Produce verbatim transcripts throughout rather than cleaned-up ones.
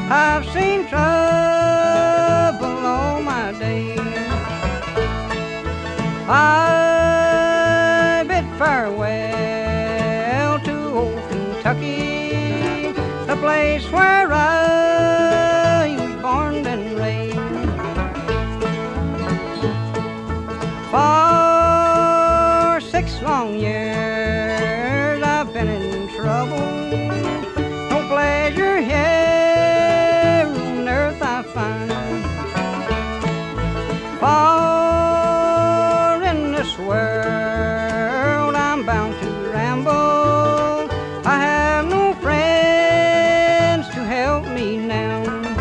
I've seen trouble all my days. I bid farewell to old Kentucky, the place where I was born and raised. For six long years I've been in trouble. No pleasure here on earth I find. For in this world I'm bound to ramble. I have no friends to help me now.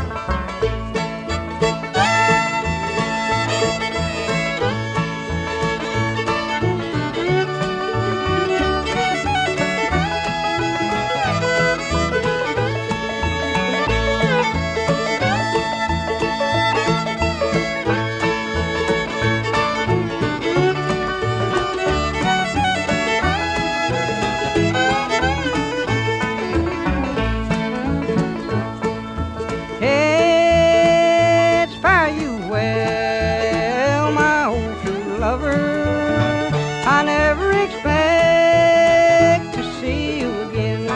It's fare you well, my old true lover. I never expect to see you again,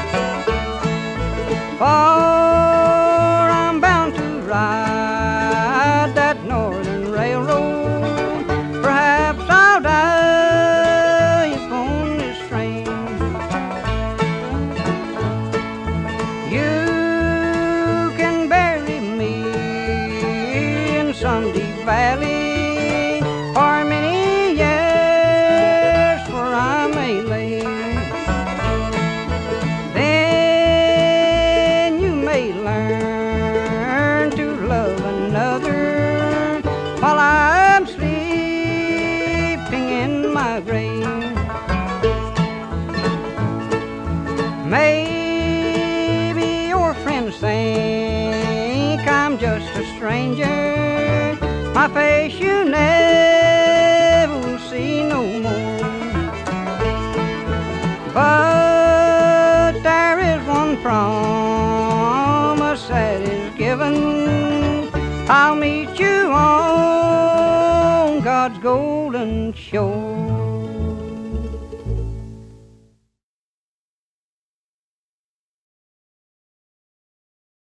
for I'm bound to ride that northern railroad. Perhaps I'll die upon this train. You some deep valley for many years, for I may lay. Then you may learn to love another while I'm sleeping in my grave. Maybe your friends think I'm just a stranger. My face you never will see no more. But there is one promise that is given. I'll meet you on God's golden shore.